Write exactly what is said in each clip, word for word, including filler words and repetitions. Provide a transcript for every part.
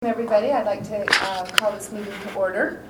Everybody, I'd like to uh, call this meeting to order.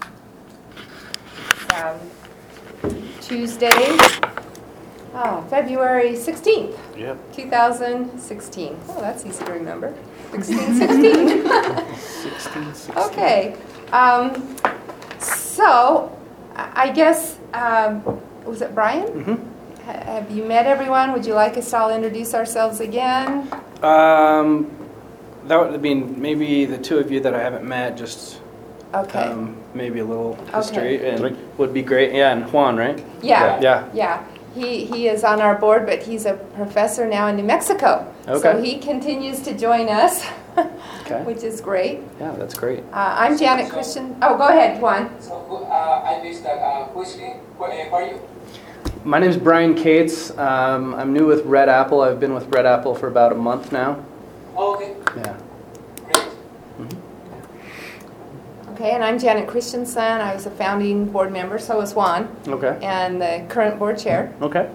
Um, Tuesday, oh, February sixteenth, Yep. two thousand sixteen. Oh, that's easy to remember. sixteen sixteen. sixteen, sixteen. Okay, um, so I I guess, um, was it Brian? Mm-hmm. Ha- Have you met everyone? Would you like us to all introduce ourselves again? Um, that would mean maybe the two of you that I haven't met, just Okay. um, maybe a little history, Okay. and would be great. Yeah, and Juan, right? Yeah. Yeah. Yeah, he, he is on our board, but he's a professor now in New Mexico. So Okay. he continues to join us, Okay. which is great. Yeah, that's great. Uh, I'm Janet Christian. Oh, go ahead, Juan. So who- uh, I missed that. Uh, who is he? Who, uh, who are you? My name's Brian Cates. Um, I'm new with Red Apple. I've been with Red Apple for about a month now. Oh, okay, Yeah. great. Okay, and I'm Janet Christensen. I was a founding board member, so was Juan, Okay. and the current board chair. Okay.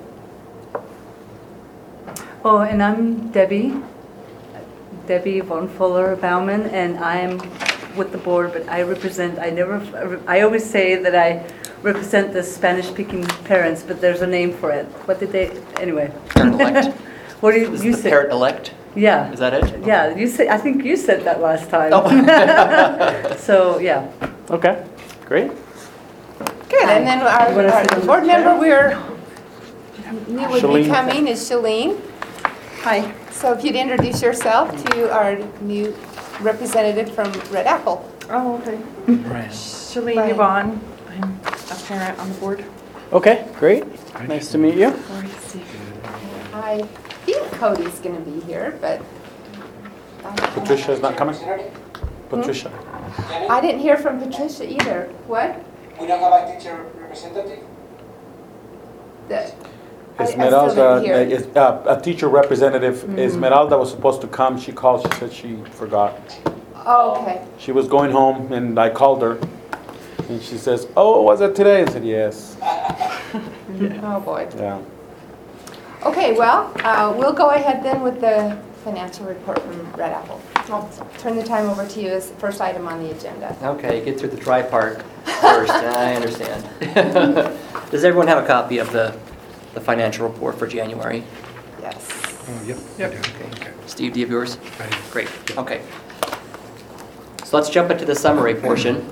Oh, and I'm Debbie, Debbie von Fuller Baumann, and I'm with the board, but I represent, I never, I always say that I represent the Spanish-speaking parents, but there's a name for it. What did they, anyway. Parent-elect. What do you, Is you the say? parent-elect? Yeah. Is that it? Yeah, you said, I think you said that last time. Oh. So, yeah. Okay. Great. Good, and then our, You wanna our sit on the board chair? member we're new would be Shalene. coming is Shalene. Hi. So if you'd introduce yourself to our new representative from Red Apple. Oh, okay. Brian. Shalene Right. Yvonne. I'm a parent on the board. Okay. Great. Nice to meet you. I think Cody's going to be here, but Patricia is not coming? Representative? Patricia. Janet? I didn't hear from Patricia either. What? We don't have a teacher representative? The, I- I still Esmeralda, didn't hear. is, uh, a teacher representative, Mm-hmm. Esmeralda was supposed to come, she called, she said she forgot. Oh, okay. She was going home and I called her and she says, oh, was it today? I said, yes, Oh, boy. yeah. Okay, well, uh, we'll go ahead then with the financial report from Red Apple. I'll turn the time over to you as the first item on the agenda. Okay, get through the dry part first. I understand. Does everyone have a copy of the, the financial report for January? Yes. Okay. Steve, do you have yours? Great, okay. So let's jump into the summary portion.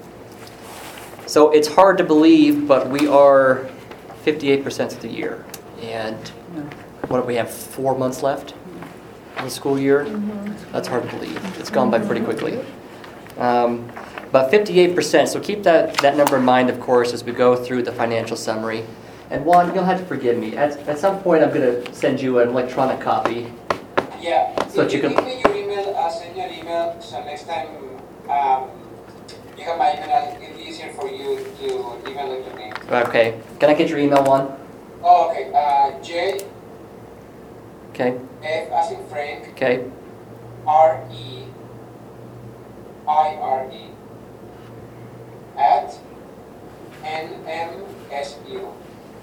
So it's hard to believe, but we are fifty-eight percent of the year. And what do we have, four months left in the school year? That's hard to believe. It's gone by pretty quickly. Um, But fifty-eight percent, so keep that, that number in mind, of course, as we go through the financial summary. And Juan, you'll have to forgive me. At, at some point, I'm going to send you an electronic copy. Yeah. So if you you can- give me your email, I'll send you an email, so next time um, you have my email, it'll be easier for you to email it to me. Okay. Can I get your email, Juan? Oh, okay. Uh, J, Okay, F as in Frank, okay. R, E, I, R, E, at N M S U.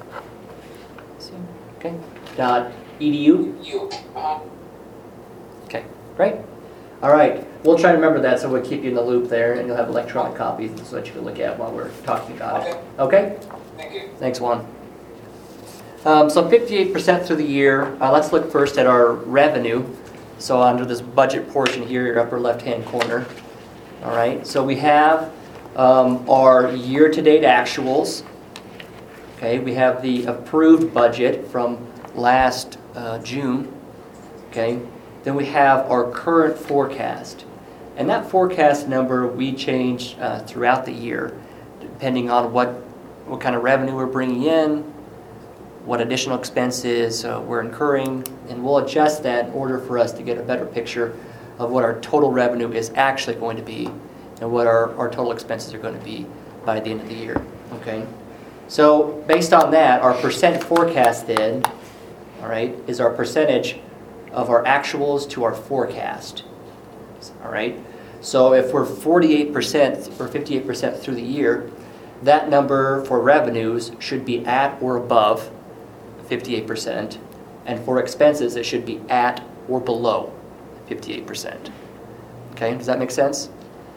Okay. Dot edu? U. Uh-huh. Okay, great. All right, we'll try to remember that, so we'll keep you in the loop there, and you'll have electronic copies so that you can look at while we're talking about it. Okay? Thank you. Thanks, Juan. Um, so fifty-eight percent through the year. Uh, let's look first at our revenue. So under this budget portion here, your upper left-hand corner. All right, so we have um, our year-to-date actuals. Okay, we have the approved budget from last uh, June. Okay, then we have our current forecast. And that forecast number we change uh, throughout the year, depending on what, what kind of revenue we're bringing in, what additional expenses uh, we're incurring, and we'll adjust that in order for us to get a better picture of what our total revenue is actually going to be and what our, our total expenses are going to be by the end of the year. Okay, so based on that, our percent forecasted, all right, is our percentage of our actuals to our forecast. All right, so if we're forty-eight percent or fifty-eight percent through the year, that number for revenues should be at or above fifty-eight percent, and for expenses it should be at or below fifty-eight percent. Okay, does that make sense?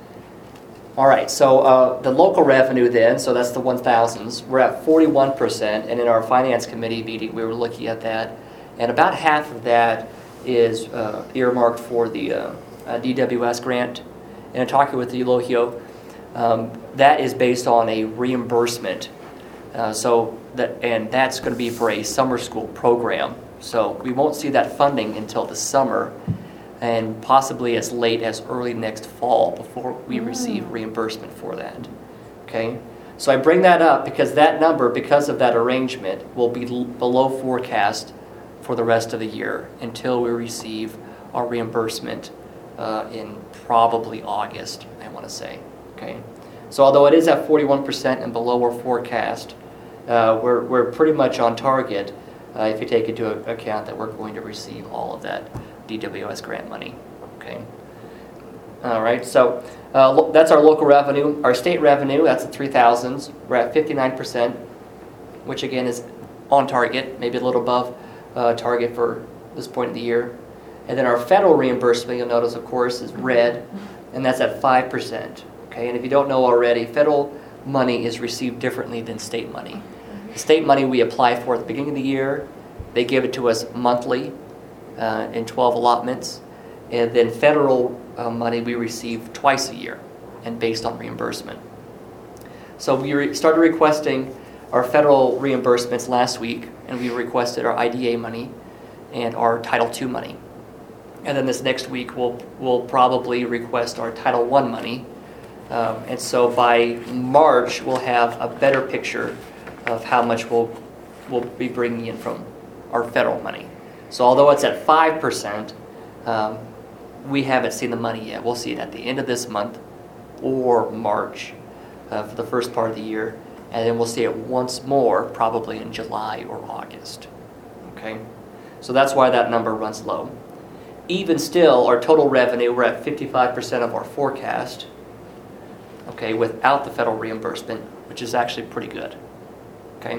All right, so uh, the local revenue then, so that's the one thousands, we're at forty-one percent, and in our finance committee meeting, we were looking at that, and about half of that is uh, earmarked for the uh, uh, D W S grant. And in talking with the Elohio, um, that is based on a reimbursement, uh, so that, and that's going to be for a summer school program. So we won't see that funding until the summer, and possibly as late as early next fall before we receive reimbursement for that. Okay? So I bring that up because that number, because of that arrangement, will be l- below forecast for the rest of the year until we receive our reimbursement uh, in probably August, I want to say. Okay? So although it is at forty-one percent and below our forecast, uh, we're, we're pretty much on target uh, if you take into account that we're going to receive all of that D W S grant money. Okay. All right. So uh, lo- that's our local revenue. Our state revenue, that's the three thousands. We're at fifty-nine percent, which again is on target, maybe a little above uh, target for this point of the year. And then our federal reimbursement, you'll notice, of course, is red, and that's at five percent. Okay. And if you don't know already, federal money is received differently than state money. The state money we apply for at the beginning of the year, they give it to us monthly. Uh, in twelve allotments, and then federal uh, money we receive twice a year and based on reimbursement. So we re- started requesting our federal reimbursements last week, and we requested our I D A money and our Title two money. And then this next week we'll, we'll probably request our Title one money. Um, and so by March we'll have a better picture of how much we'll, we'll be bringing in from our federal money. So although it's at five percent, um, we haven't seen the money yet. We'll see it at the end of this month or March uh, for the first part of the year. And then we'll see it once more probably in July or August. Okay? So that's why that number runs low. Even still, our total revenue, we're at fifty-five percent of our forecast, okay, without the federal reimbursement, which is actually pretty good. Okay?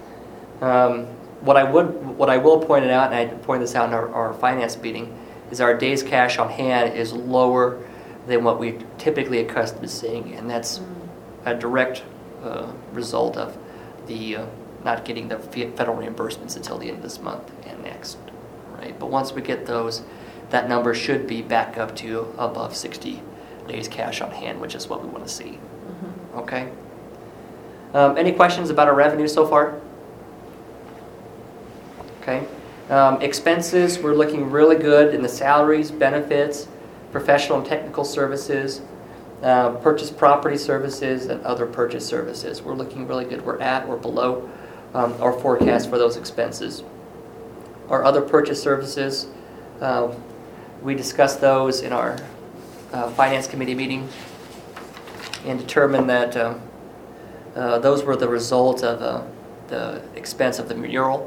Um, What I would, what I will point it out, and I pointed this out in our, our finance meeting, is our days cash on hand is lower than what we typically accustomed to seeing, and that's a direct uh, result of the uh, not getting the federal reimbursements until the end of this month and next, right? But once we get those, that number should be back up to above sixty days cash on hand, which is what we want to see. Mm-hmm. Okay. Um, any questions about our revenue so far? Okay. Um, expenses, we're looking really good in the salaries, benefits, professional and technical services, uh, purchase property services, and other purchase services. We're looking really good. We're at or below um, our forecast for those expenses. Our other purchase services, uh, we discussed those in our uh, finance committee meeting and determined that uh, uh, those were the result of uh, the expense of the mural.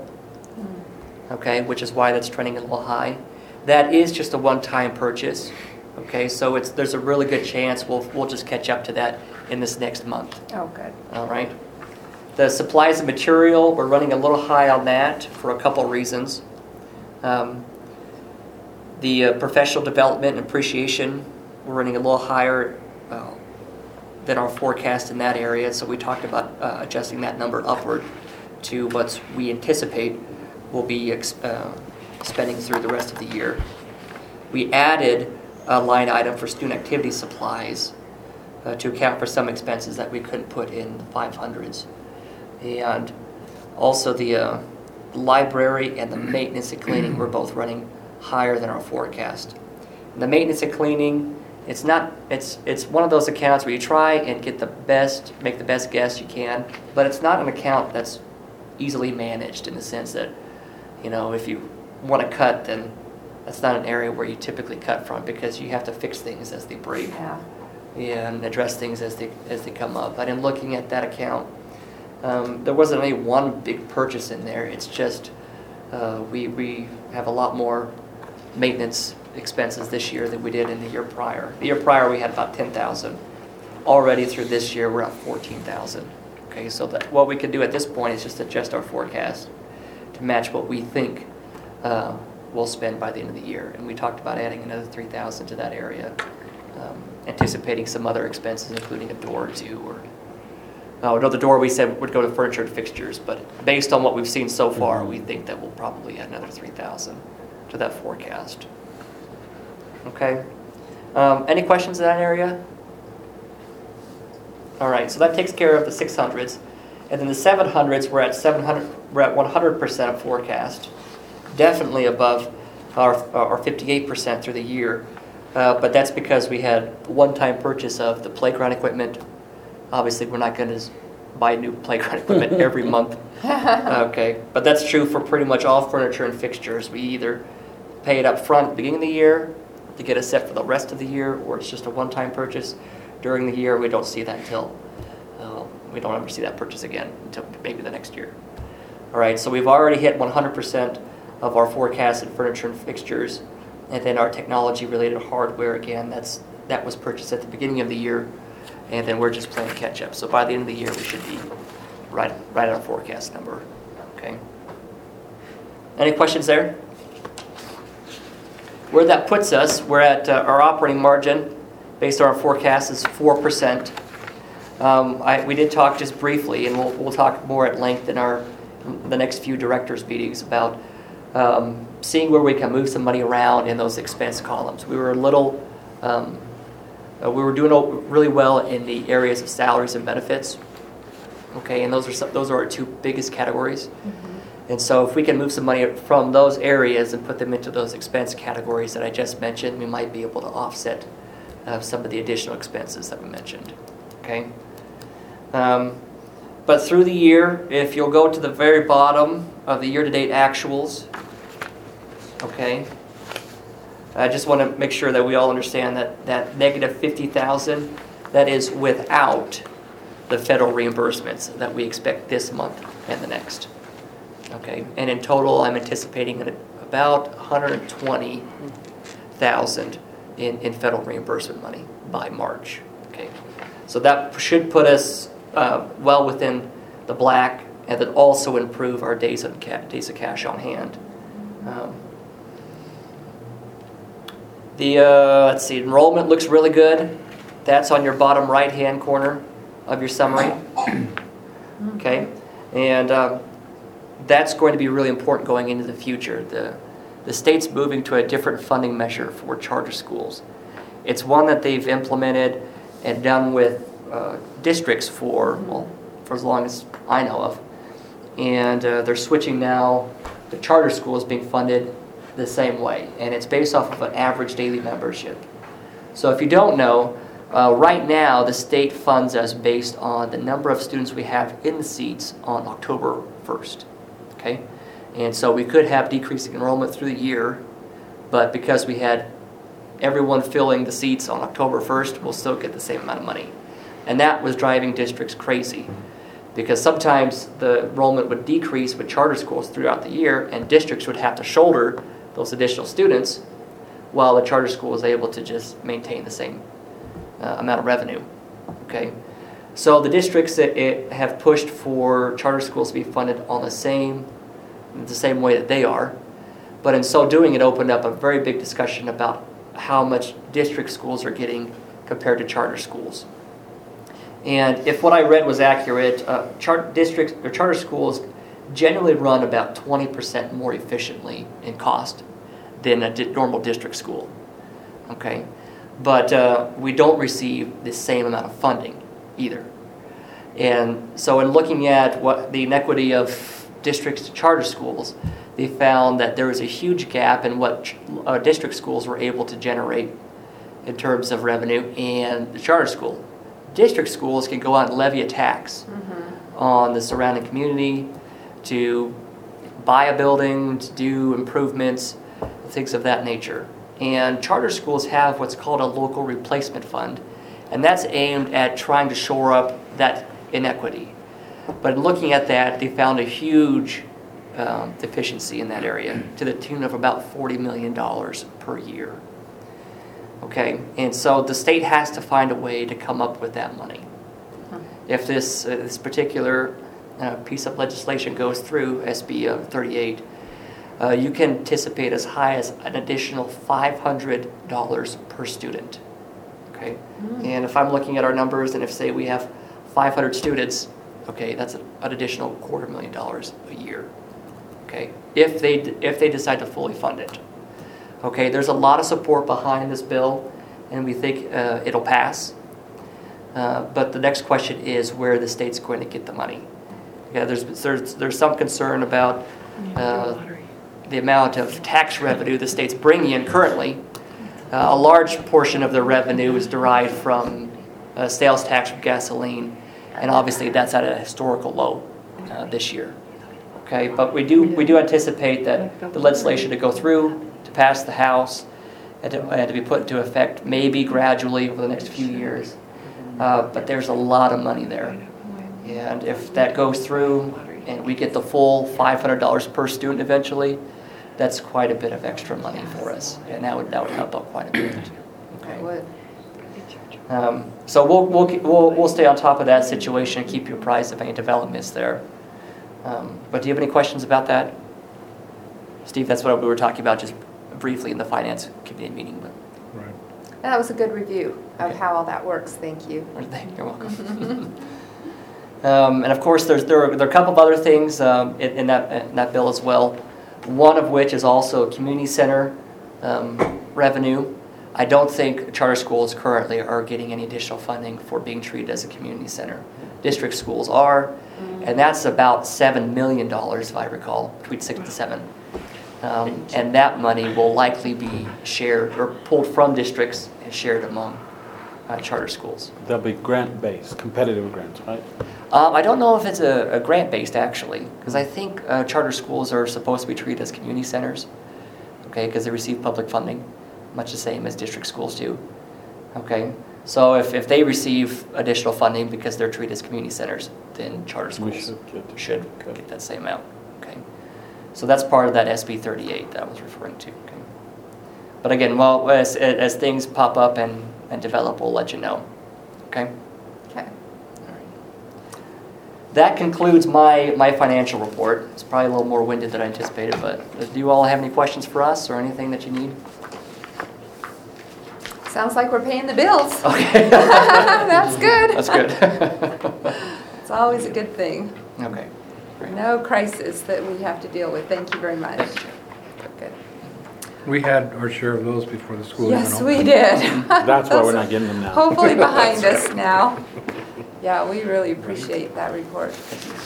Okay, which is why that's trending a little high. That is just a one-time purchase. Okay, so it's there's a really good chance we'll we'll just catch up to that in this next month. Oh, good. All right. The supplies and material, we're running a little high on that for a couple of reasons. Um, the uh, professional development and appreciation, we're running a little higher uh, than our forecast in that area. So we talked about uh, adjusting that number upward to what we anticipate will be uh, spending through the rest of the year. We added a line item for student activity supplies uh, to account for some expenses that we couldn't put in the five hundreds. And also the uh, library and the maintenance and cleaning were both running higher than our forecast. And the maintenance and cleaning, it's not it's it's one of those accounts where you try and get the best, make the best guess you can, but it's not an account that's easily managed in the sense that, you know, if you want to cut, then that's not an area where you typically cut from because you have to fix things as they break. Yeah. And address things as they as they come up. But in looking at that account, um, there wasn't any one big purchase in there. It's just uh, we we have a lot more maintenance expenses this year than we did in the year prior. The year prior we had about ten thousand. Already through this year we're at fourteen thousand. Okay, so that what we can do at this point is just adjust our forecast to match what we think uh, we'll spend by the end of the year. And we talked about adding another three thousand to that area um, anticipating some other expenses, including a door or two, or, oh, no, the door we said would go to furniture and fixtures, but based on what we've seen so far, we think that we'll probably add another three thousand to that forecast. Okay. Um, any questions in that area? All right, so that takes care of the six hundreds. And then the seven hundreds, we're at seven hundred, we're at one hundred percent of forecast. Definitely above our, our fifty-eight percent through the year. Uh, but that's because we had one-time purchase of the playground equipment. Obviously, we're not going to buy new playground equipment every month. Okay, but that's true for pretty much all furniture and fixtures. We either pay it up front at the beginning of the year to get us set for the rest of the year, or it's just a one-time purchase. During the year, we don't see that until, uh, we don't ever see that purchase again until maybe the next year. All right, so we've already hit one hundred percent of our forecasted furniture and fixtures, and then our technology-related hardware, again, that's that was purchased at the beginning of the year, and then we're just playing catch-up. So by the end of the year, we should be right, right at our forecast number. Okay. Any questions there? Where that puts us, we're at uh, our operating margin, based on our forecast, is four percent. Um, I, we did talk just briefly, and we'll, we'll talk more at length in our the next few directors' meetings about um, seeing where we can move some money around in those expense columns. We were a little, um, uh, we were doing really well in the areas of salaries and benefits. Okay, and those are some, those are our two biggest categories. Mm-hmm. And so if we can move some money from those areas and put them into those expense categories that I just mentioned, we might be able to offset uh, some of the additional expenses that we mentioned. Okay. Um, but through the year, if you'll go to the very bottom of the year-to-date actuals, okay, I just want to make sure that we all understand that that negative fifty thousand, that is without the federal reimbursements that we expect this month and the next. Okay, and in total, I'm anticipating about one hundred twenty thousand in, in federal reimbursement money by March. Okay, so that should put us uh, well within the black, and then also improve our days of ca- days of cash on hand. Um, the uh, let's see, enrollment looks really good. That's on your bottom right-hand corner of your summary. Okay, and um, that's going to be really important going into the future. The, the state's moving to a different funding measure for charter schools. It's one that they've implemented and done with uh, districts for, well, for as long as I know of. And uh, they're switching now to charter schools being funded the same way. And it's based off of an average daily membership. So if you don't know, uh, right now the state funds us based on the number of students we have in the seats on October first. Okay, and so we could have decreasing enrollment through the year, but because we had everyone filling the seats on October first, we'll still get the same amount of money. And that was driving districts crazy, because sometimes the enrollment would decrease with charter schools throughout the year, and districts would have to shoulder those additional students, while the charter school was able to just maintain the same uh, amount of revenue. Okay. So the districts that it have pushed for charter schools to be funded on the same, the same way that they are, but in so doing, it opened up a very big discussion about how much district schools are getting compared to charter schools. And if what I read was accurate, uh, chart districts or charter schools generally run about twenty percent more efficiently in cost than a di- normal district school. Okay, but uh, we don't receive the same amount of funding either. And so in looking at what the inequity of districts to charter schools, they found that there was a huge gap in what ch- uh, district schools were able to generate in terms of revenue and the charter school. District schools can go out and levy a tax mm-hmm. on the surrounding community to buy a building, to do improvements, things of that nature. And charter schools have what's called a local replacement fund, and that's aimed at trying to shore up that inequity. But in looking at that, they found a huge um, deficiency in that area to the tune of about forty million dollars per year. Okay, and so the state has to find a way to come up with that money. If this, uh, this particular uh, piece of legislation goes through, S B thirty-eight, uh, you can anticipate as high as an additional five hundred dollars per student. okay? And if I'm looking at our numbers, and if, say, we have five hundred students, okay, that's an additional quarter million dollars a year, okay? If they, if they decide to fully fund it. Okay, there's a lot of support behind this bill, and we think uh, it'll pass. Uh, but the next question is where the state's going to get the money. Yeah, there's, there's, there's some concern about uh, the amount of tax revenue the state's bringing in currently. Uh, a large portion of their revenue is derived from uh, sales tax from gasoline, and obviously that's at a historical low uh, this year. Okay, but we do we do anticipate that the legislation to go through, to pass the House, and to, and to be put into effect maybe gradually over the next few years. Uh, but there's a lot of money there, and if that goes through and we get the full five hundred dollars per student eventually, that's quite a bit of extra money for us, and that would that would help out quite a bit. I would. Um, so we'll, we'll we'll we'll stay on top of that situation and keep you apprised of any developments there. Um, but do you have any questions about that, Steve? That's what we were talking about just briefly in the finance committee meeting. But Right. That was a good review of Okay. how all that works. Thank you. you're welcome. um, and of course, there's there are, there are a couple of other things um, in, in that in that bill as well. One of which is also community center um, revenue. I don't think charter schools currently are getting any additional funding for being treated as a community center. District schools are, and that's about seven million dollars, if I recall, between six to seven. Um, and that money will likely be shared or pulled from districts and shared among uh, charter schools. They'll be grant-based, competitive grants, right? Um, I don't know if it's a, a grant-based, actually, because I think uh, charter schools are supposed to be treated as community centers, okay, because they receive public funding, much the same as district schools do, okay? So if, if they receive additional funding because they're treated as community centers, then charter We schools should get. should get that same amount, okay? So that's part of that S B thirty-eight that I was referring to, okay? But again, well, as, as things pop up and, and develop, we'll let you know, okay? Okay. That concludes my, my financial report. It's probably a little more winded than I anticipated, but do you all have any questions for us or anything that you need? Sounds like we're paying the bills. Okay. That's good. That's good. It's always a good thing. Okay. Great. No crisis that we have to deal with. Thank you very much. Good. We had our share of those before the school even Yes, opened. we did. That's why we're Those not are getting them now. Hopefully behind us now. Yeah, we really appreciate that report.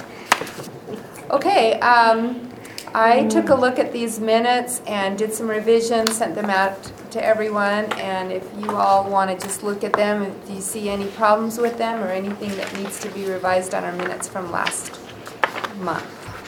Okay, um, I took a look at these minutes and did some revisions, sent them out to everyone, and if you all want to just look at them, if you see any problems with them or anything that needs to be revised on our minutes from last month.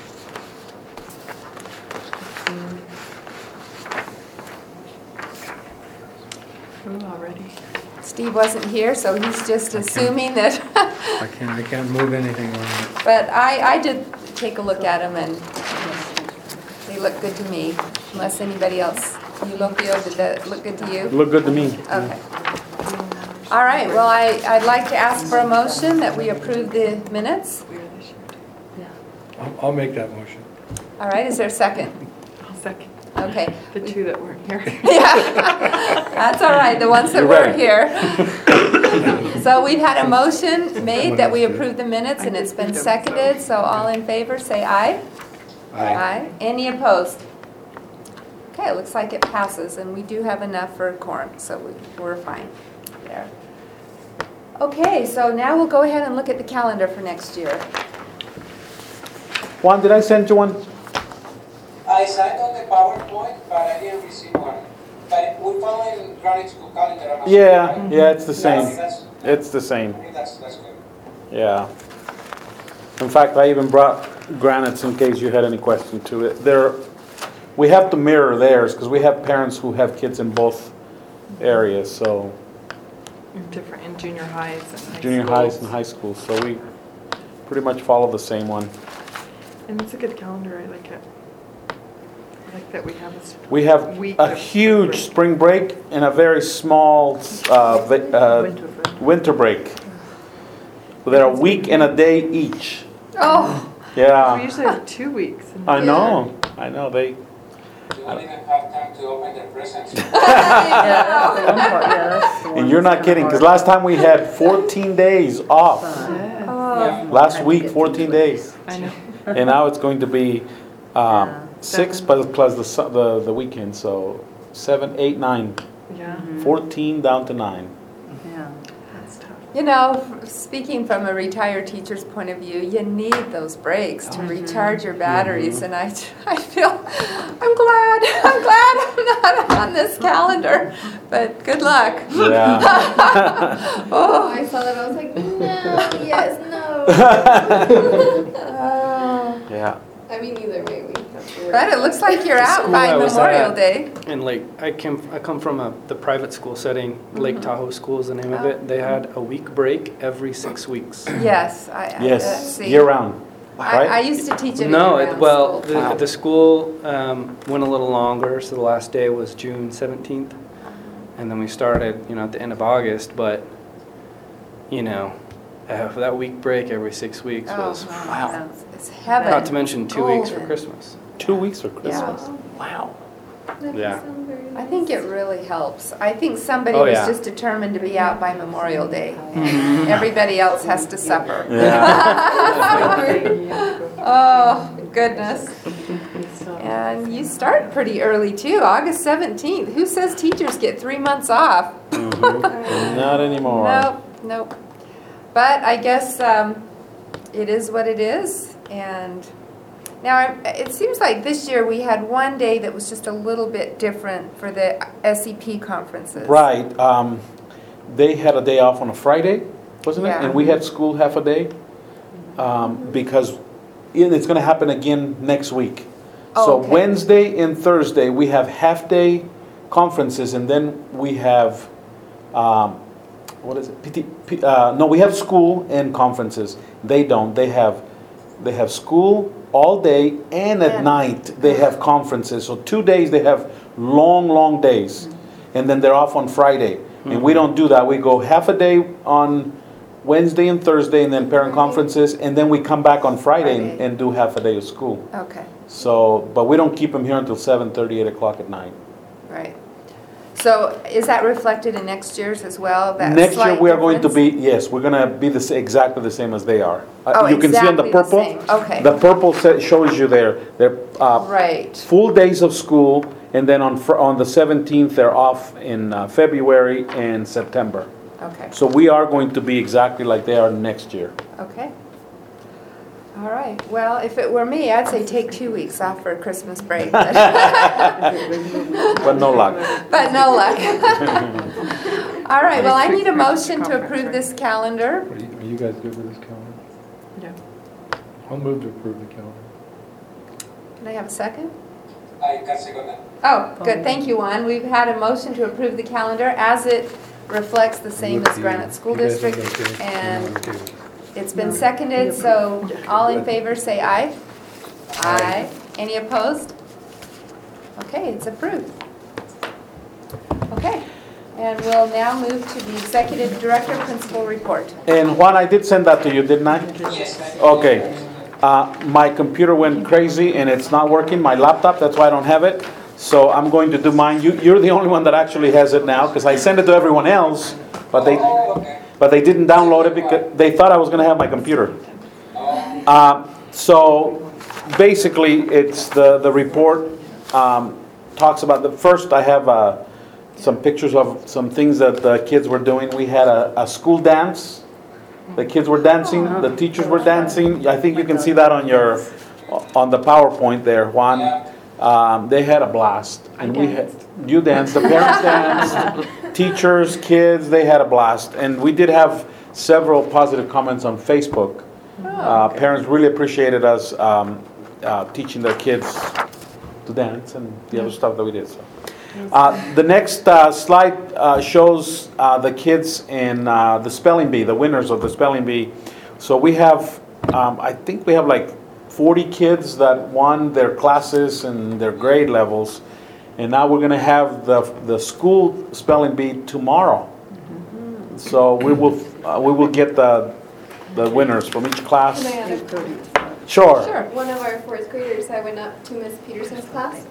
Ooh, already. Steve wasn't here, so he's just assuming that, I can't, I can't move anything on it. but I, I did take a look at them and they look good to me, unless anybody else, Eulogio, did that look good to you? Look good to me. Okay. All right, well, I, I'd like to ask for a motion that we approve the minutes. I'll, I'll make that motion. All right, is there a second? I'll second. Okay. The two that weren't here. Yeah, that's all right, the ones that You're weren't right. here. So we've had a motion made that we approve the minutes, and it's been seconded, so all in favor, say aye. Aye. Any opposed? Okay, it looks like it passes, and we do have enough for a quorum, so we- we're fine there. Okay, so now we'll go ahead and look at the calendar for next year. Juan, did I send you one? I signed on the PowerPoint, but I didn't receive one. But we're following Granite School calendar. I'm assuming, Yeah, right? yeah, it's the Yeah, I think same. that's- It's the same, I think that's, that's good. yeah. In fact, I even brought Granites in case you had any question to it. There, we have to mirror theirs because we have parents who have kids in both areas, so Different in junior highs and high junior highs and schools. high schools, so we pretty much follow the same one. And it's a good calendar, I like it. I like that we have this. We have Week a of huge break. spring break and a very small uh, va- uh, Winter break. winter break. They're a week and a day each. Oh, We Yeah, usually have two weeks. and- I know, I know, they, You won't even have time to open their presents. Yeah, that's the one part, yeah, that's the one And you're that's not kinda kidding, because hard. last time we had fourteen days off. Oh, Last week, fourteen days. I know. And now it's going to be um, Yeah. six Seven. plus plus the su- the the weekend, so seven, eight, nine. Yeah, fourteen down to nine. Yeah. that's tough. you know, f- speaking from a retired teacher's point of view, you need those breaks to recharge your batteries, and I, I feel, I'm glad, I'm glad I'm not on this calendar, but good luck. Yeah. Oh, I saw that, I was like, no, yes, no. oh. Yeah. I mean, either way, we have to work. But it looks like you're The out school by I was Memorial at- Day. And like, I came, I come from a, the private school setting, Lake Tahoe School is the name of Oh. it. They had a week break every six weeks. Yes, I, I- uh, Yes, see. year round. I, I Right? used to teach at a No, it, year-round well, school. the, Wow. the school um, went a little longer, so the last day was June seventeenth. And then we started, you know, at the end of August, but, you know, uh, that week break every six weeks Oh, was, wow. It's- It's heaven. not to mention two weeks for Golden. Christmas. Two weeks for Yeah. Christmas. Wow. That Yeah. does sound very I nice. think it really helps. I think somebody Oh, was yeah. just determined to be out by Memorial Day. Everybody else has to suffer. Oh, goodness. And you start pretty early too, August seventeenth. Who says teachers get three months off? Mhm. Not anymore. Nope, nope. But I guess um, it is what it is. And now I- it seems like this year we had one day that was just a little bit different for the S E P conferences. Right. Um, they had a day off on a Friday, wasn't it? Yeah. And we had school half a day um, because and it's going to happen again next week. Oh, So okay. Wednesday and Thursday we have half day conferences, and then we have um, what is it? P T, P, uh, no, we have school and conferences. They don't. They have they have school all day, and at And- night they have conferences. So two days they have long, long days, and then they're off on Friday. And we don't do that. We go half a day on Wednesday and Thursday, and then parent conferences, and then we come back on Friday and, Friday. and do half a day of school. Okay, So, but we don't keep them here until seven thirty, eight o'clock at night. right. So is that reflected in next year's as well? that Next year, slight we are going to difference? be, yes, we're gonna be the, sa- exactly the same as they are. Uh, Oh, you can see on the exactly the purple. same. Okay. The purple sa- shows you there, they're, uh, Right. full days of school, and then on, fr- on the seventeenth, they're off in uh, February and September. Okay, So we are going to be exactly like they are next year. okay. All right, well, if it were me, I'd say take two weeks off for a Christmas break, but But no luck. but no luck. All right, well, I need a motion to approve this calendar. Are you, are you guys good with this calendar? Yeah. I'll move to approve the calendar. Can I have a second? I can second that. Oh, good, thank you, Juan. We've had a motion to approve the calendar as it reflects the same as Granite School You guys District. think that's okay? And I'm okay with it. it's been seconded, so all in favor say aye. Aye. Any opposed? Okay, it's approved. Okay, and we'll now move to the Executive Director Principal Report. And Juan, I did send that to you, didn't I? Yes, thank you. Okay. Uh, My computer went crazy and it's not working, my laptop, that's why I don't have it. So I'm going to do mine. You, you're the only one that actually has it now, because I sent it to everyone else, but they, Oh, okay. but they didn't download it because they thought I was gonna have my computer. Oh, Uh, So basically, it's the, the report um, talks about, the first I have uh, some pictures of some things that the kids were doing. We had a, a school dance. The kids were dancing, the teachers were dancing. I think you can see that on your, on the PowerPoint there, Juan. yeah. Um, They had a blast. And we had, you danced, the parents danced, teachers, kids, they had a blast. And we did have several positive comments on Facebook. Uh, Parents really appreciated us um, uh, teaching their kids to dance and the other stuff that we did. So, uh, The next uh, slide uh, shows uh, the kids in uh, the spelling bee, the winners of the spelling bee. So we have, um, I think we have like forty kids that won their classes and their grade levels. And now we're going to have the, the school spelling bee tomorrow. So we will, uh, we will get the, the winners from each class. Can I add a- Sure. Sure. One of our fourth graders, I went up to Miss Peterson's class,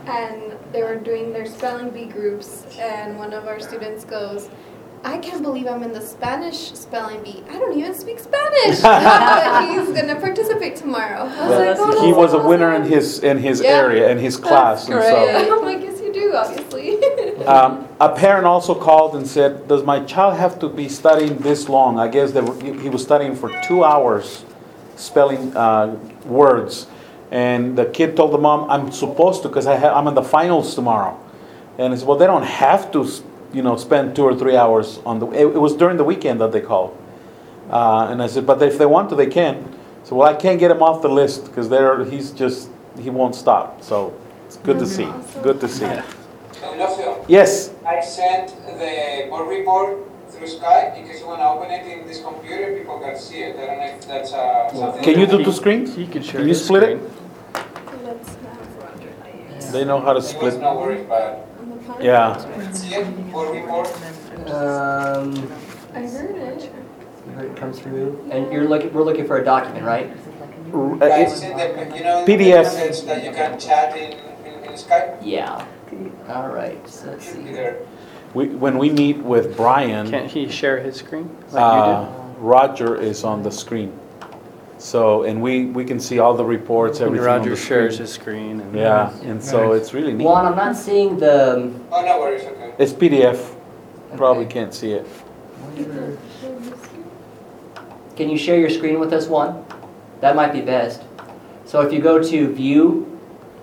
and they were doing their spelling bee groups, and one of our students goes, I can't believe I'm in the Spanish spelling bee. I don't even speak Spanish. But he's gonna participate tomorrow. I was Yeah. like, oh, He that's was a awesome. winner in his, in his Yeah. area, in his class. And so, I'm like, yes, you do, obviously. um, a parent also called and said, does my child have to be studying this long? I guess they were, he he was studying for two hours, spelling uh, words. And the kid told the mom, I'm supposed to because I ha- I'm in the finals tomorrow. And he said, well, they don't have to, you know, spend two or three hours on the, it, it was during the weekend that they called. Uh, and I said, but if they want to, they can. So, well, I can't get him off the list because they're, he's just, he won't stop. So it's good to see, good to see. Ignacio, Yes, I sent the board report through Skype in case you want to open it in this computer, people can see it. I don't know if that's uh, something. can you do He- two screens? He could share Can you his split it? screen. Let's have Roger. They know how to It was split. no worries, but On the phone? Yeah. see it, board report. Um, I heard it. you heard it come through, and you're looking, we're looking for a document, right? Uh, Guys, it- in the, you know, P D F. the message that you can chat in, in, in Skype? Yeah. All right, so let's Should see be here. there. we, when we meet with Brian, Can't he share his screen like uh, you Roger is on the screen. So, and we, we can see all the reports, did? And everything on Roger the shares screen. his screen. And Yeah, and so Nice. it's really neat. Juan, I'm not seeing the. Oh, no worries, okay. It's P D F, probably Okay. can't see it. Wonder- Can you share your screen with us, Juan? That might be best. So if you go to View,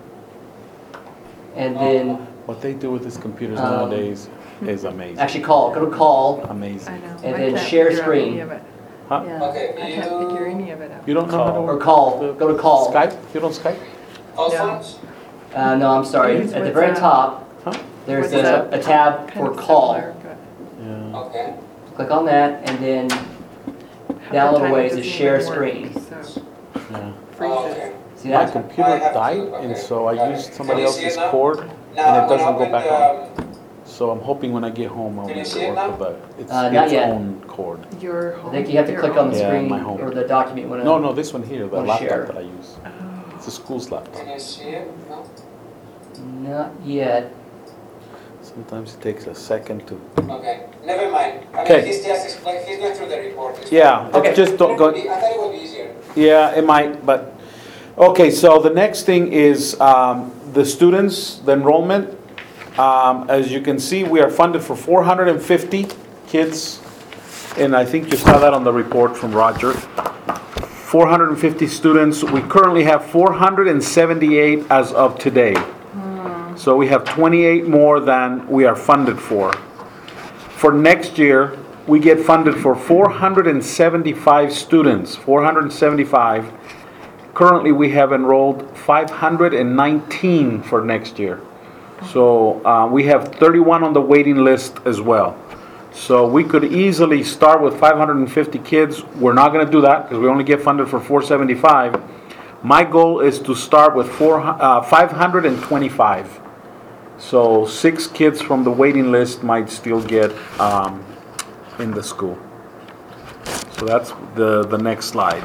and then What they do with these computers Um, nowadays is amazing, actually call, go to Call, amazing. I know. And I then can't share figure out screen. any of it. Huh? Yeah. Okay, I can't figure you, any of it out. You don't know how to or work Call, the go to Call. Skype? You don't Skype? all Yeah. phones? Uh, no, I'm sorry, Use at the very WhatsApp. top, Huh? there's a, WhatsApp. a tab Kind for of Call. similar, but Yeah. Okay. Click on that, and then half down a the little time it ways is doesn't share even work, screen. So Yeah. Oh, freezes. okay. See My that? computer I have to- died, okay, and so I got used it. somebody Can you see else's it now? cord, Now and I'm it gonna doesn't go open back the, on. um, So I'm hoping when I get home I'll Can you make see it it now? work, but it's Uh, not its yet. own cord. Your I home. think you have to your click on the Yeah, screen, my home. or the document you wanna. No, no, this one here, the Wanna laptop share. that I use. Oh. It's a school's laptop. can you see it? No? Not yet. Sometimes it takes a second to. Okay, never mind. I Okay. mean, he's just explain, he's going through the report. It's Yeah, Okay. it's just don't go. fine. I thought it would be easier. Yeah, it might, but, okay, so the next thing is um, the students, the enrollment. Um, As you can see, we are funded for four hundred fifty kids, and I think you saw that on the report from Roger. four hundred fifty students. We currently have four hundred seventy-eight as of today. So we have twenty-eight more than we are funded for. For next year, we get funded for four hundred seventy-five students, four hundred seventy-five. Currently, we have enrolled five hundred nineteen for next year. So uh, we have thirty-one on the waiting list as well. So we could easily start with five hundred fifty kids. We're not going to do that because we only get funded for four hundred seventy-five. My goal is to start with four, uh, five hundred twenty-five. So six kids from the waiting list might still get um, in the school. So that's the, the next slide.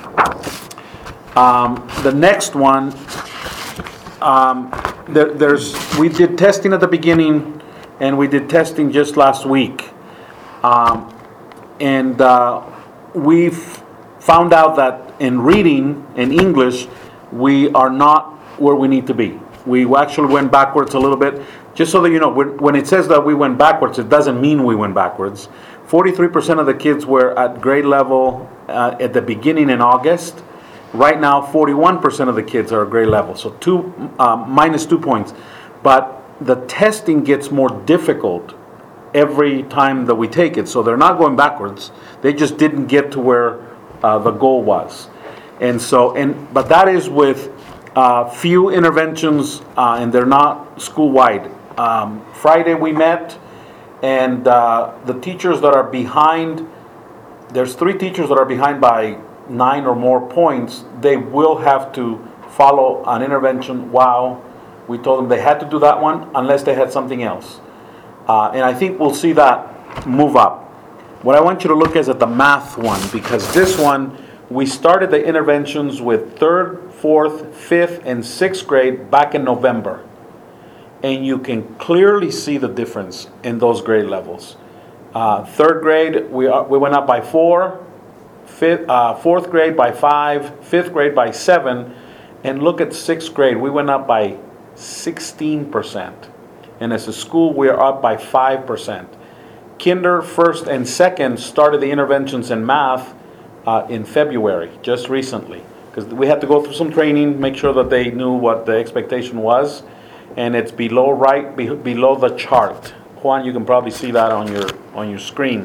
Um, the next one, um, there, there's, we did testing at the beginning, and we did testing just last week. Um, and uh, we've found out that in reading, in English, we are not where we need to be. We actually went backwards a little bit. Just so that you know, when when it says that we went backwards, it doesn't mean we went backwards. forty-three percent of the kids were at grade level uh, at the beginning in August. Right now, forty-one percent of the kids are at grade level, so two um, minus two points. But the testing gets more difficult every time that we take it, so they're not going backwards. They just didn't get to where uh, the goal was, and so and but that is with uh, few interventions, uh, and they're not school-wide. Um, Friday we met, and uh, the teachers that are behind, there's three teachers that are behind by nine or more points. They will have to follow an intervention. Wow, we told them they had to do that one unless they had something else. Uh, and I think we'll see that move up. What I want you to look is at the math one, because this one, we started the interventions with third, fourth, fifth, and sixth grade back in November. and you can clearly see the difference in those grade levels. Uh, third grade, we, are, we went up by four, fifth, uh, fourth grade by five, fifth grade by seven, and look at sixth grade, we went up by sixteen percent. And as a school, we are up by five percent. Kinder, first, and second started the interventions in math uh, in February, just recently. Because we had to go through some training, make sure that they knew what the expectation was. And it's below right, be, below the chart. Juan, you can probably see that on your, on your screen.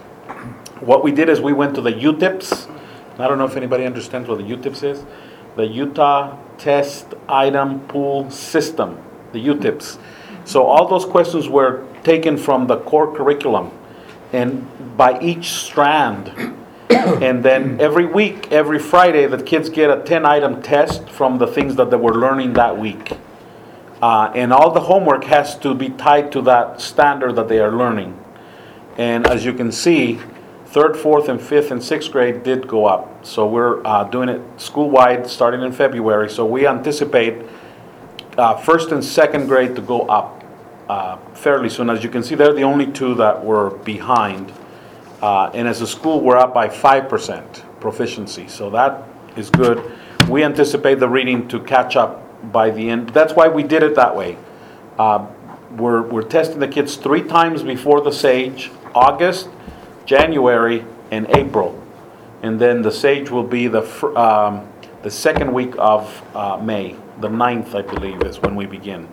What we did is we went to the U TIPS. I don't know if anybody understands what the U TIPS is. The Utah Test Item Pool System, the U TIPS. So all those questions were taken from the core curriculum and by each strand. And then every week, every Friday, the kids get a ten item test from the things that they were learning that week. Uh, and all the homework has to be tied to that standard that they are learning. And as you can see, third, fourth, and fifth, and sixth grade did go up. So we're uh, doing it school-wide starting in February. So we anticipate uh, first and second grade to go up uh, fairly soon. As you can see, they're the only two that were behind. Uh, and as a school, we're up by five percent proficiency. So that is good. We anticipate the reading to catch up by the end. That's why we did it that way. Uh, we're, we're testing the kids three times before the SAGE, August, January, and April. And then the SAGE will be the fir- um, the second week of uh, May. The ninth, I believe, is when we begin.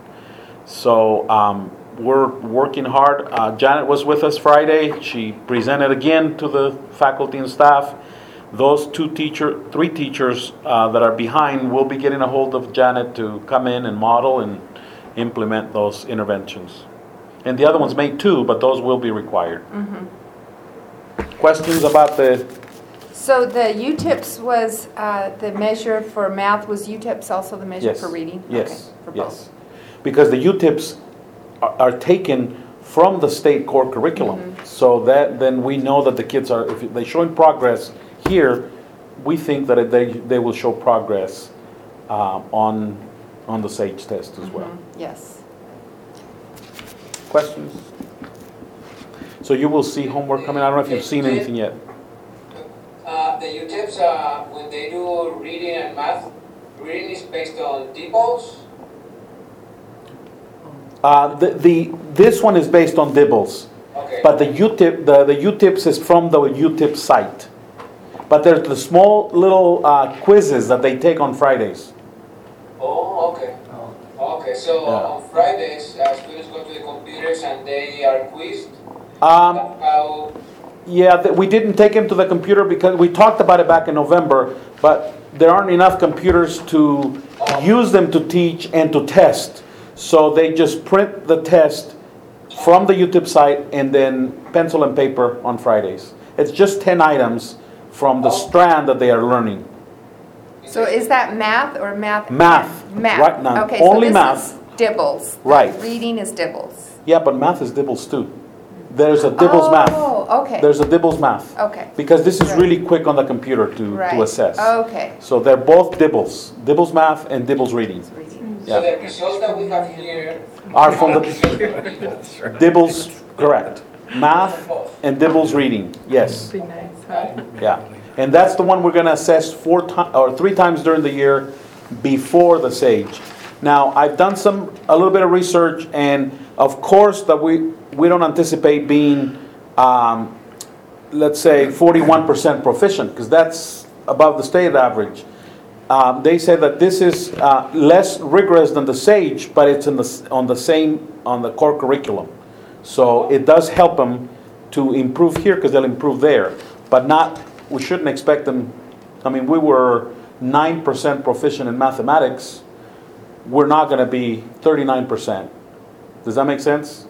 So um, we're working hard. Uh, Janet was with us Friday. She presented again to the faculty and staff. Those two teacher, three teachers uh, that are behind will be getting a hold of Janet to come in and model and implement those interventions. And the other ones may too, but those will be required. Mm-hmm. Questions about the... So the U TIPS was, uh, the measure for math, was U TIPS also the measure Yes. for reading? Yes. Okay, for Yes. both. Because the U TIPS are, are taken from the state core curriculum. Mhm. So that then we know that the kids are, if they're showing progress here, we think that they, they will show progress uh, on, on the SAGE test as well. Mhm. Yes. Questions? So you will see homework coming. I don't know if you've seen anything yet. Uh, the U TIPS, uh, when they do reading and math, reading is based on Dibbles. Uh, the, the this one is based on Dibbles, Okay. but the U TIP the, the U TIPS is from the U TIP site. But there's the small little uh, quizzes that they take on Fridays. Oh, okay. Okay, so Yeah. on Fridays, uh, students go to the computers and they are quizzed. Um, How? yeah, th- we didn't take them to the computer because we talked about it back in November, but there aren't enough computers to use them to teach and to test. So they just print the test from the U TIP site and then pencil and paper on Fridays. It's just ten items from the strand that they are learning. So is that math or math? Math. Math. Right now, Okay, only so math. this is Dibbles. Right. Reading is Dibbles. Yeah, but math is Dibbles too. There's a Dibbles math. Oh, okay. There's a Dibbles math. Okay. Because this is Right. really quick on the computer to, Right. to assess. Okay. So they're both Dibbles. Dibbles math and Dibbles reading. Reading. So Yeah. the results that we have here Are from the Dibbles. Dibbles, correct. Math and Dibbles reading, yes. Be nice, huh? Yeah. And that's the one we're going to assess four times or three times during the year before the SAGE. Now, I've done some a little bit of research, and of course that we we don't anticipate being, um, let's say, forty-one percent proficient, because that's above the state average. Um, they say that this is uh, less rigorous than the SAGE, but it's in the on the same on the core curriculum. So it does help them to improve here because they'll improve there, but not. We shouldn't expect them. I mean, we were nine percent proficient in mathematics. We're not going to be thirty-nine percent. Does that make sense?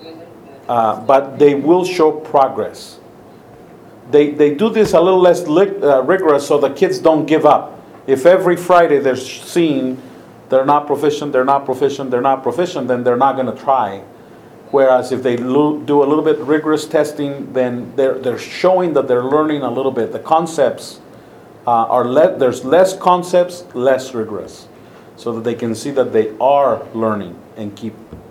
Uh, but they will show progress. They they do this a little less lig- uh, rigorous so the kids don't give up. If every Friday they're seeing they're not proficient, they're not proficient, they're not proficient, then they're not going to try. Whereas if they lo- do a little bit rigorous testing, then they're they're showing that they're learning a little bit. The concepts uh, are le- there's less concepts, less rigorous, so that they can see that they are learning and keep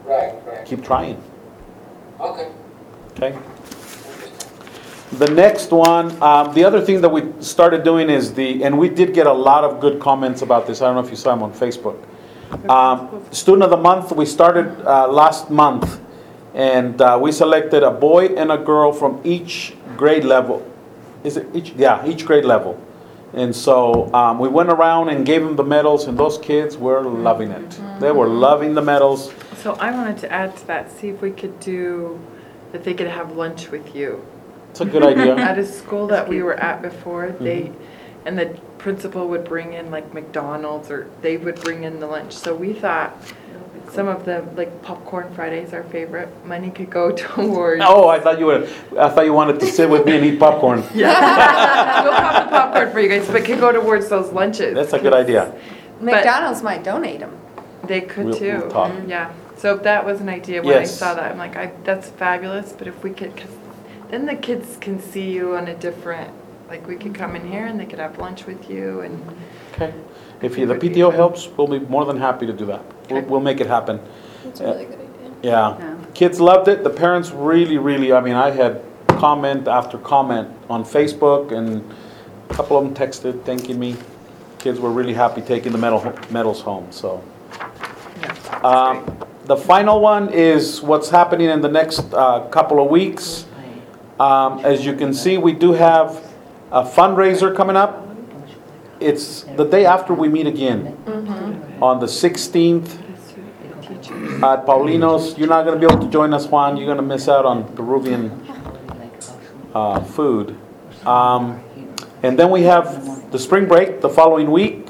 keep trying, Okay. okay? The next one, um, the other thing that we started doing is the, and we did get a lot of good comments about this. I don't know if you saw them on Facebook. Um, Student of the Month, we started uh, last month, and uh, we selected a boy and a girl from each grade level. Is it each? Yeah, each grade level. And so um, we went around and gave them the medals, and those kids were loving it. They were loving the medals. So I wanted to add to that, see if we could do, that they could have lunch with you. It's a good idea. At a school that we were at before, they, and the principal would bring in like McDonald's, or they would bring in the lunch. So we thought some of the, like Popcorn Fridays, our favorite, money could go towards. Oh, I thought you were. I thought you wanted to sit with me and eat popcorn. Yeah. We'll pop the popcorn for you guys, but could go towards those lunches. That's a good idea. McDonald's might donate them. They could We'll- too. we'll talk. Yeah. So that was an idea when I Yes. saw that. I'm like, I, that's fabulous. But if we could, cause then the kids can see you on a different. Like we could come in here and they could have lunch with you and. Okay. If you, the P T O helps, we'll be more than happy to do that. We'll, Okay. we'll make it happen. That's a really good idea. Yeah. Yeah. Kids loved it. The parents really, really, I mean, I had comment after comment on Facebook, and a couple of them texted thanking me. Kids were really happy taking the medal, medals home, so. Yeah, that's Um, great. The final one is what's happening in the next uh, couple of weeks. Um, As you can see, we do have a fundraiser coming up. It's the day after we meet again, on the sixteenth at Paulino's. You're not going to be able to join us, Juan. You're going to miss out on Peruvian uh, food. Um, And then we have the spring break the following week.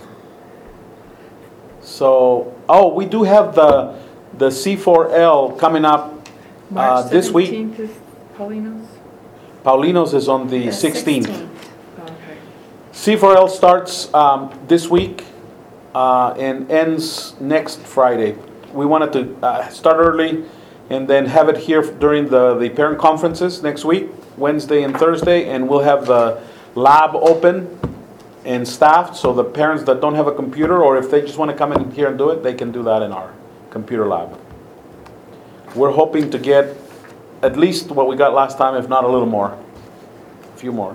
So, oh, we do have the, the C four L coming up uh, March this week. seventeenth is Paulino's. Paulino's is on the The sixteenth. Oh, okay. C four L starts um, this week uh, and ends next Friday. We wanted to uh, start early and then have it here during the, the parent conferences next week, Wednesday and Thursday, and we'll have the lab open and staffed, so the parents that don't have a computer, or if they just want to come in here and do it, they can do that in our computer lab. We're hoping to get at least what we got last time, if not a little more, a few more.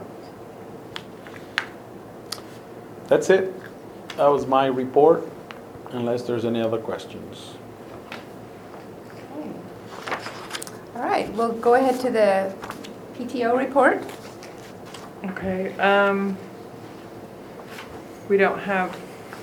That's it. That was my report, unless there's any other questions. All right, we'll go ahead to the P T O report. Okay, um, we don't have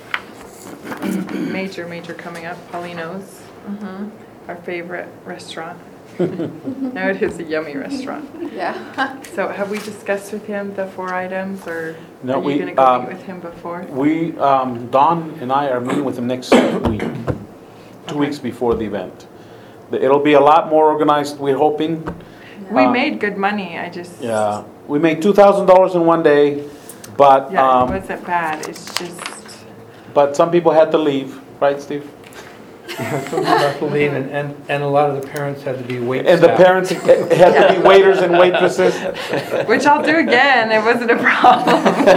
major, major coming up. Paulino's, Mm-hmm. our favorite restaurant. Now it is a yummy restaurant. Yeah. So have we discussed with him the four items, or No, are we, you gonna go um, meet with him before? We, um, Don and I are meeting with him next week, two weeks before the event. The- It'll be a lot more organized, we're hoping. We uh, made good money, I just. Yeah, we made two thousand dollars in one day, but, Yeah, it um, wasn't bad, it's just, but some people had to leave, right, Steve? Some people have to leave, and, and, and a lot of the parents had to be wait And the staff. parents had to be waiters and waitresses. which I'll do again, it wasn't a problem.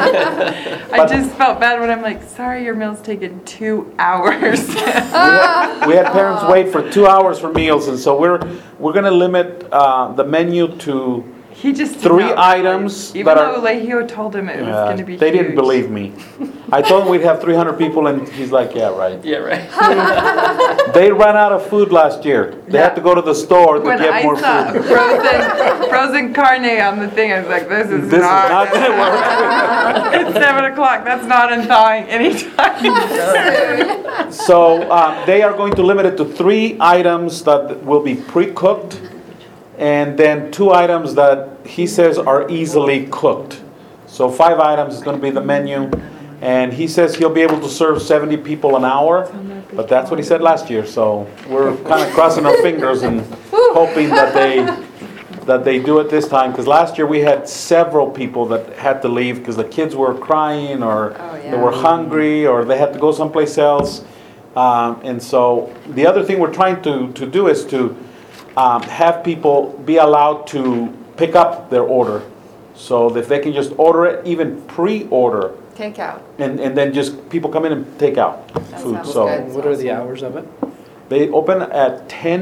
I But- just felt bad when I'm like, sorry, your meal's taken two hours. We had, we had parents wait for two hours for meals, and so we're, we're gonna limit, uh, the menu to, He just did Three not items realize, even that are- though Lehio told him it was uh, going to be they didn't huge. believe me. I told him we'd have three hundred people, and he's like, yeah, right. Yeah, right. They ran out of food last year. They had to go to the store to When get I more saw food. frozen, frozen carne on the thing, I was like, this is This is not. not gonna work. It's seven o'clock. That's not unthawing anytime soon. So um, they are going to limit it to three items that will be pre-cooked, and then two items that he says are easily cooked. So five items is going to be the menu, and he says he'll be able to serve seventy people an hour, but that's what he said last year. So we're kind of crossing our fingers and hoping that they that they do it this time, because last year we had several people that had to leave because the kids were crying, or Oh, they yeah. were hungry, or they had to go someplace else. Um, and so the other thing we're trying to, to do is to um, have people be allowed to pick up their order. So that if they can just order it, even pre-order, Takeout. and, and then just people come in and take out That food. sounds So good. What are the hours of it? they open at ten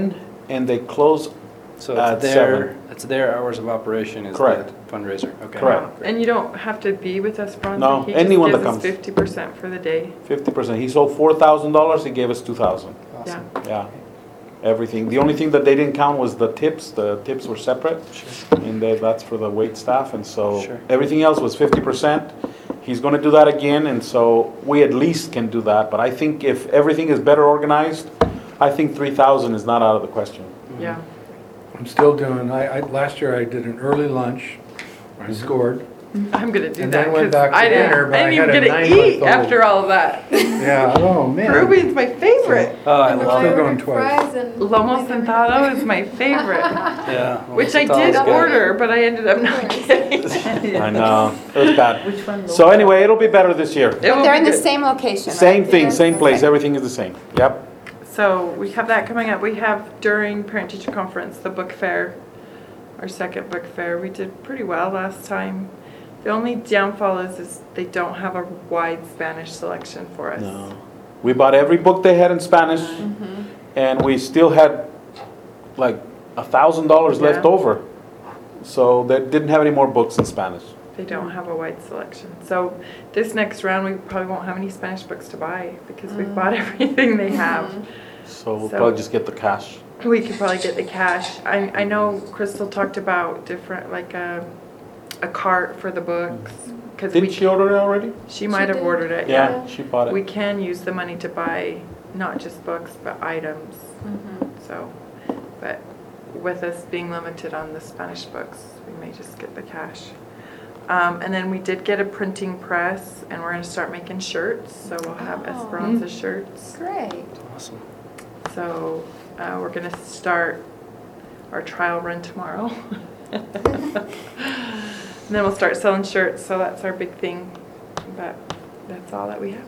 and they close. So At it's their, seven. it's their hours of operation is the Correct. fundraiser, okay. Correct. And you don't have to be with Esperanza. No, He anyone that just comes. gives us fifty percent for the day. Fifty percent. He sold four thousand dollars, he gave us two thousand. Yeah. Yeah, everything. The only thing that they didn't count was the tips. The tips were separate. And they, that's for the wait staff, and so Sure. everything else was fifty percent. He's gonna do that again, and so we at least can do that. But I think if everything is better organized, I think three thousand is not out of the question. Yeah. I'm still doing, I, I, last year I did an early lunch, I scored. I'm gonna do And that then went because back to I didn't, dinner, but I I didn't had a even get to eat nine-month-old. after all of that. Yeah, oh, man. Ruby's my favorite. Oh, I I'm love still it. going twice. Fries and Lomos Sentado is my favorite, Yeah. which I Well, did it's always good. order, but I ended up not getting. I know, it was bad. Which one? So anyway, it'll be better this year. It will They're be in the good. same location, right? Same thing, Yes. same place, Okay. everything is the same. Yep. So we have that coming up. We have during parent-teacher conference, the book fair, our second book fair. We did pretty well last time. The only downfall is, is they don't have a wide Spanish selection for us. No. We bought every book they had in Spanish, Mm-hmm. and we still had like a thousand dollars left Yeah. over. So they didn't have any more books in Spanish. They don't have a wide selection. So this next round, we probably won't have any Spanish books to buy because we've bought everything they have. So we'll So- probably just get the cash. We could probably get the cash. I, I know Crystal talked about different, like a, a cart for the books. Cause Didn't we, she order it already? she might have did. ordered it, yeah. Yeah, she bought We it. can use the money to buy not just books, but items. Mhm. So, but with us being limited on the Spanish books, we may just get the cash. Um, and then we did get a printing press, and we're gonna start making shirts, so we'll have Oh. Esperanza shirts. Great. Awesome. So, uh, we're gonna start our trial run tomorrow. And then we'll start selling shirts, so that's our big thing, but that's all that we have.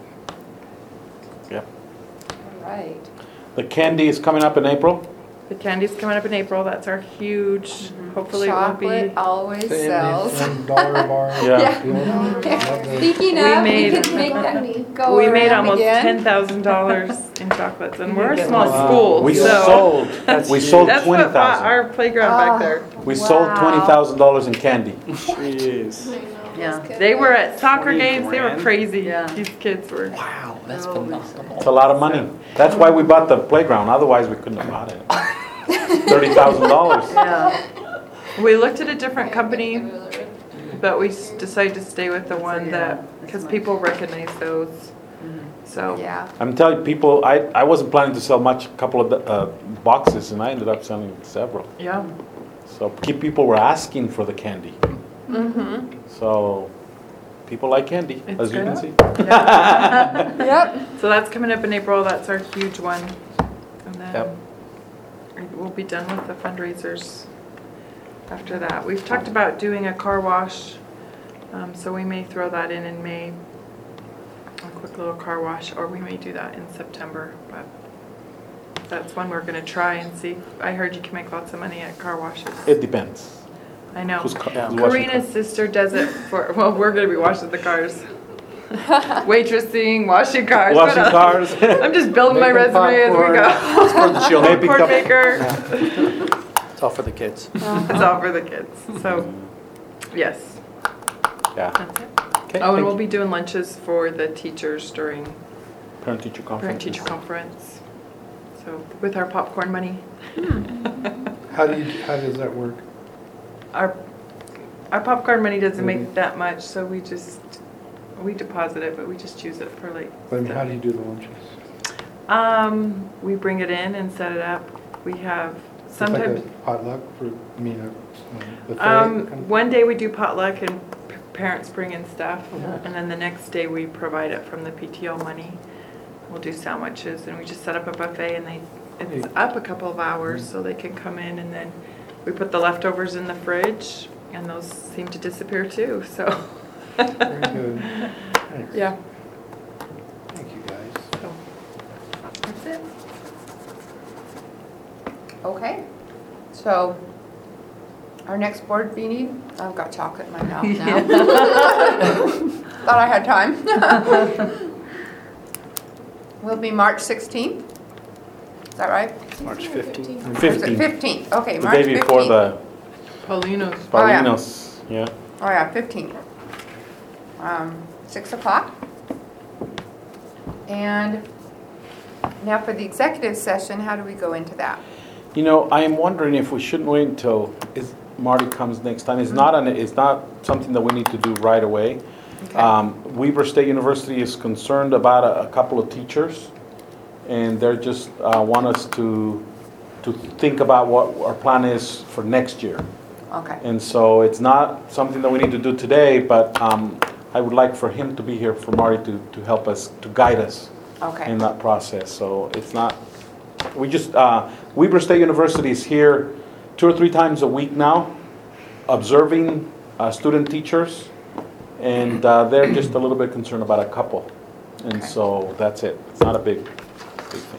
Yep. All right. The candy is coming up in April. The candy's coming up in April, that's our huge, hopefully it won't be. Chocolate always Say sells. anything, dollar bar. Yeah. deal. Love those. Speaking We of, we made- could make that go We made around almost ten again. thousand dollars in chocolates, and we're a get small one. school, We so. sold, That's we huge. sold That's twenty what bought thousand. our playground back there. We sold Wow. twenty thousand dollars in candy. Jeez. Yeah. They were at soccer twenty games, they were grand? crazy, Yeah. these kids were. Wow, that's Oh, phenomenal. It's a lot of money. That's why we bought the playground, otherwise we couldn't have bought it. Thirty thousand dollars. Yeah. We looked at a different company, but we s- decided to stay with the one that, because people recognize those, so. Yeah. I'm telling you, people, I, I wasn't planning to sell much, a couple of uh, boxes, and I ended up selling several. Yeah, So keep people were asking for the candy. Mm-hmm. So people like candy, It's as you can good. see. Yep. so that's coming up in April, that's our huge one. And Yep. then we'll be done with the fundraisers after that. We've talked about doing a car wash, um, so we may throw that in in May. A quick little car wash, or we may do that in September, but that's one we're gonna try and see. I heard you can make lots of money at car washes. It depends. I know. Who's ca- Yeah. who's washing Karina's cars? sister does it for, well, we're gonna be washing the cars. Waitressing, washing cars. what Washing else? cars. I'm just building my Making resume as we go. It's for the children. Maybe Popcorn couple- maker. It's all for the kids. It's all for the kids. So, yes, Yeah. that's it. Okay, Oh, and thank we'll you. be doing lunches for the teachers during Parent-teacher conference. parent-teacher conference. So, with our popcorn money. How do you, how does that work? Our, our popcorn money doesn't make Mhm. that much, so we just, we deposit it, but we just use it for like. I mean, stuff. how do you do the lunches? Um, we bring it in and set it up. We have It's like sometimes, a potluck for, I mean, a buffet? um, kind of- one day we do potluck and p- parents bring in stuff. Yeah. And then the next day we provide it from the P T O money. We'll do sandwiches and we just set up a buffet and they, it's Neat. up a couple of hours so they can come in and then we put the leftovers in the fridge and those seem to disappear too, so. Very good. Thanks. Yeah, Thank you, guys. so, that's it. Okay. So our next board meeting, I've got chocolate in my mouth now. Thought I had time. Will be March sixteenth. Is that right? March fifteenth. Or is it fifteenth, fifteenth? Okay, the March day before fifteenth. the Paulino's. Oh, yeah. Paulinos, yeah. Oh, yeah, fifteenth. Um, six o'clock. And now for the executive session, how do we go into that? You know, I am wondering if we shouldn't wait until is Marty comes next time. It's not an, it's not something that we need to do right away. Okay. Um, Weber State University is concerned about a, a couple of teachers, and they're just uh, want us to to think about what our plan is for next year. Okay, And so it's not something that we need to do today, but um, I would like for him to be here, for Marty to, to help us, to guide us okay, in that process. So it's not, we just, uh, Weber State University is here two or three times a week now, observing uh, student teachers, and uh, they're just a little bit concerned about a couple. And Okay. so that's it. It's not a big, big thing.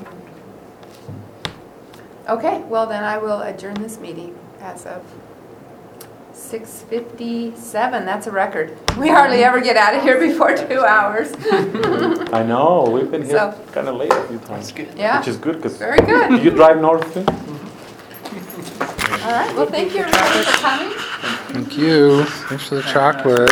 okay, well then I will adjourn this meeting as of six fifty-seven, that's a record. We hardly ever get out of here before two hours. I know, we've been here So- kind of late a few times. Yeah, Which is good, because, very good. do you drive north too? All right, well, thank you everybody for coming. Thank you. Thanks for the chocolate.